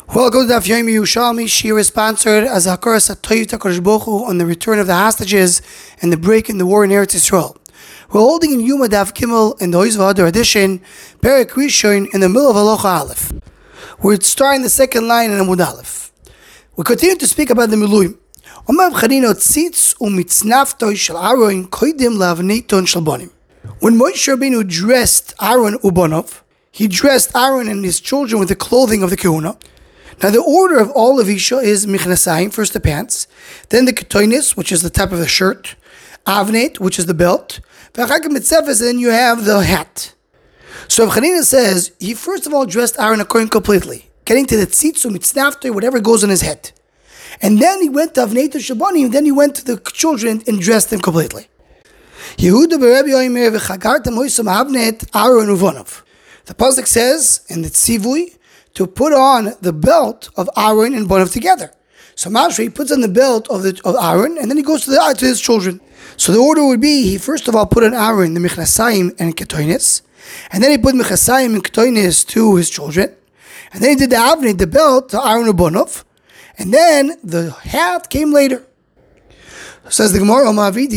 Welcome to Daf Yomi Yerushalmi. Shir is sponsored as a Hakaras HaToyut HaKadosh Baruch Hu on the return of the hostages and the break in the war in Eretz Yisrael. We're holding in Yuma Daf Gimel in the Oiz V'Adar edition, Perek Rishon in the middle of Halacha Aleph. We're starting the second line in Amud Aleph. We continue to speak about the Miluim. Omer B'chanino tzitz u'mitznaftoy shel Aaron koidim la'avneiton shel bonim. When Moshe Rabbeinu dressed Aaron u'banov, he dressed Aaron and his children with the clothing of the Kehuna. Now the order of all of Isha is Michnasayim, first the pants, then the Ketonis, which is the top of the shirt, Avnet, which is the belt, and then you have the hat. So Rav Chanina says, he first of all dressed Aaron according completely, getting to the tzitzu, mitznafto, whatever goes on his head. And then he went to Avnet Shabanim, then he went to the children and dressed them completely. Yehuda beRebbi Omer v'chagartem hoysam Avnet Aaron uvonov. The pasuk says in the tzivui, to put on the belt of Aaron and Bonav together. So Moshe puts on the belt of Aaron, and then he goes to his children. So the order would be, he first of all put on Aaron the Michnasayim and Ketonis, and then he put Michnasayim and Ketonis to his children, and then he did the Avnei, the belt, to Aaron and Bonav, and then the hat came later. Says the Gemara,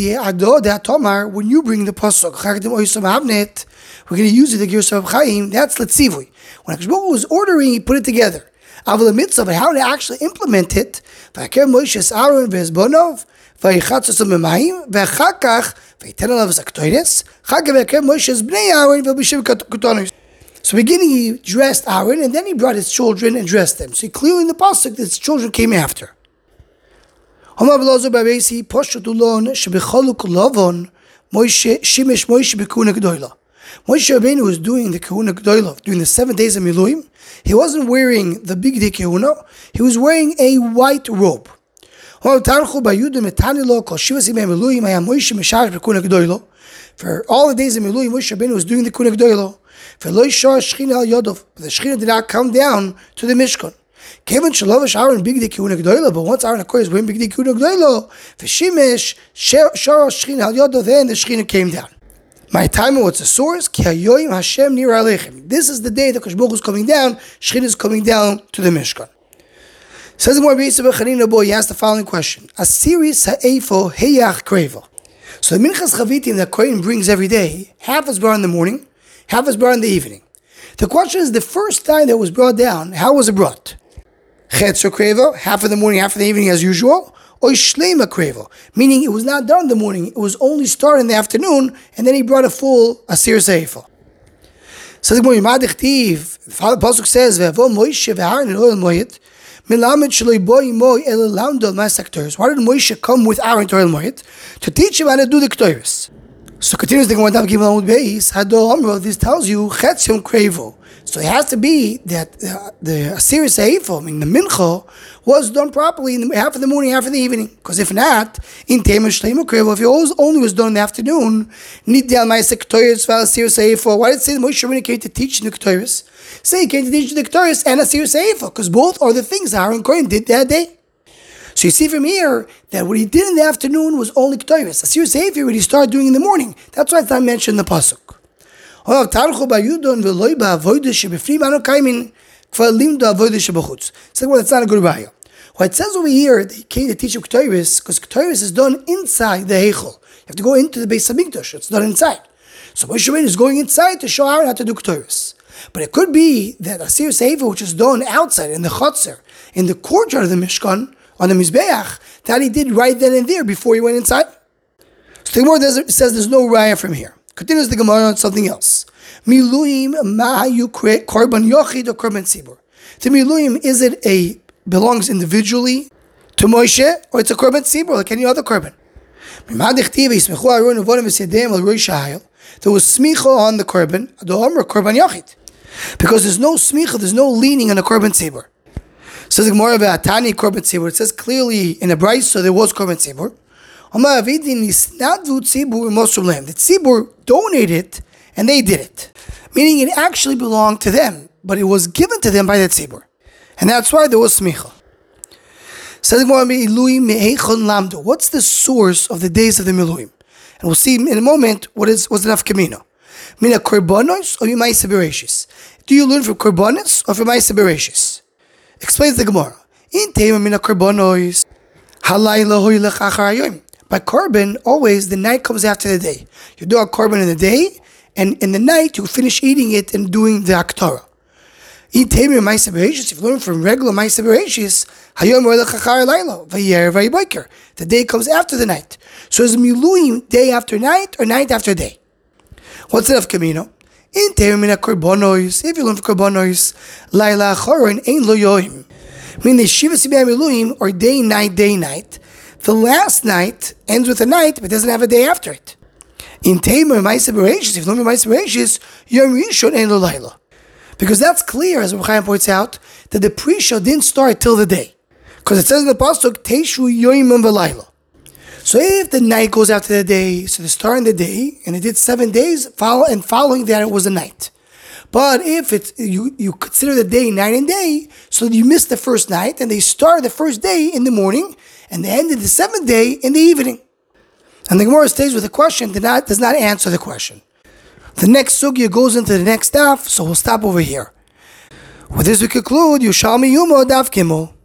when you bring the pasuk, we're going to use it the Gersa of Chaim. That's Letzivui. When Hakadosh Baruch Hu was ordering, he put it together. Aval the mitzvah, but how to actually implement it? V'aker Moshe Aaron v'ezbonov, v'yichatzos b'mayim, v'achakach v'yiten alav zaktoines. Chakav v'aker Moshe bnei Aaron v'b'shem ketonos. So beginning, he dressed Aaron, and then he brought his children and dressed them. So clearly in the pasuk, his children came after. Homar b'lozo b'abeisi poshutulon shebecholuk lovon Moshe shimesh Moshe b'kuna gedoyla. Moshe Rabbeinu was doing the Kehuna G'dolah, during the 7 days of Miluim. He wasn't wearing the big day Kehuna, he was wearing a white robe. For all the days of Miluim, Moshe Rabbeinu was doing the Kehuna G'dolah. But the Shechina did not come down to the Mishkan. But once Aaron, of course, was wearing big day Kehuna G'dolah, then the Shechina came down. My time, what's the source? This is the day that Hakadosh Baruch Hu is coming down. Shechina is coming down to the Mishkan. Says the Gemara, he asked the following question: Asiris ha'efo heyach krevo. So the minchas chavitim that Kohen brings every day, half is brought in the morning, half is brought in the evening. The question is, the first time that was brought down, how was it brought? Chetzer krevo, half in the morning, half in the evening as usual. Or shleima krevo, meaning it was not done in the morning, it was only started in the afternoon, and then he brought a full asir seifel. So the pasuk says, "Ve'avo Moshe ve'Aaron el moed milamed shloi boi moi el landol masaktoris." Why did Moshe come with Aaron to el moed? To teach him how to do the ktoris. So continues the Gemara Gimel Amud Beis. Hadol Amro. This tells you chetzim krevo. So it has to be that the Asir Seifel, meaning the Mincha, was done properly in half of the morning, half of the evening. Because if not, in Tema Shleimu Krevo, if it only was done in the afternoon, Nidal Ma'aseh K'toris Val Asir Seifel. Why did it say that Moshe Rabbeinu came to teach the K'toris? Say he came to teach the K'toris and Asir Seifel, because both are the things Aaron Kohen did that day. So you see from here that what he did in the afternoon was only K'toris. Asir Seifel, what he started doing in the morning. That's why it's not mentioned in the pasuk. So well, that's not a good raya. What it says over here, they came to teach you K'toris, because K'toris is done inside the Heichel. You have to go into the Beis Hamikdash. It's done inside. So Moshe Rabbeinu is going inside to show Aaron how to do K'toris. But it could be that Asir Seifel, which is done outside in the Chotzer, in the courtyard of the Mishkan, on the Mizbeach, that he did right then and there before he went inside. So the Gemara says there's no raya from here. Continues the Gemara on something else. Miluim ma'ayu korban yochid or korban tzibur. The Miluim, is it belongs individually to Moshe, or it's a korban tzibur like any other korban? There was smicha on the korban, korban yochid, because there's no smicha, there's no leaning on the korban tzibur. Says the Gemara ve'atani korban tzibur. It says clearly in the Bryce, so there was korban tzibur. The tzibur donated and they did it, meaning it actually belonged to them, but it was given to them by the tzibur, and that's why there was smicha. What's the source of the days of the Miluim? And we'll see in a moment what's the nafkamina. Mina korbanos or ma'aseh bereshis? Do you learn from korbanos or from ma'aseh bereshis? Explains the Gemara. In Teima Mina Korbanos, Halayla Hoylech Achar Hayom. By korban, always the night comes after the day. You do a korban in the day, and in the night you finish eating it and doing the Aktorah. In Teima Ma'aseh Bereishis, if you learn from regular Ma'aseh Bereishis, Hayom Hoylech Achar Layla, Vayer Vayiboker. The day comes after the night. So is Miluim day after night or night after day? What's the Nafka In Teima Mina Korbanos, if you learn from Korbanos, Layla Achoron Ein Lo Yoim. Meaning Shiva Sibei Miluim, or day, night. The last night ends with a night, but doesn't have a day after it. In Teima Ma'aseh Bereishis, if you learn from Ma'aseh Bereishis, Yom Rishon Ein Lo Layla. Because that's clear, as Reb Chaim points out, that the pre-show didn't start till the day. Because it says in the pasuk, Teishu Yoimim V'Layla. So if the night goes after the day, so they start in the day, and it did 7 days, following that it was a night. But if it's you consider the day night and day, so you miss the first night, and they start the first day in the morning, and they ended the 7th day in the evening. And the Gemara stays with a question that does not answer the question. The next sugya goes into the next daf, so we'll stop over here. With this we conclude Yerushalmi Yuma Daf Gimel.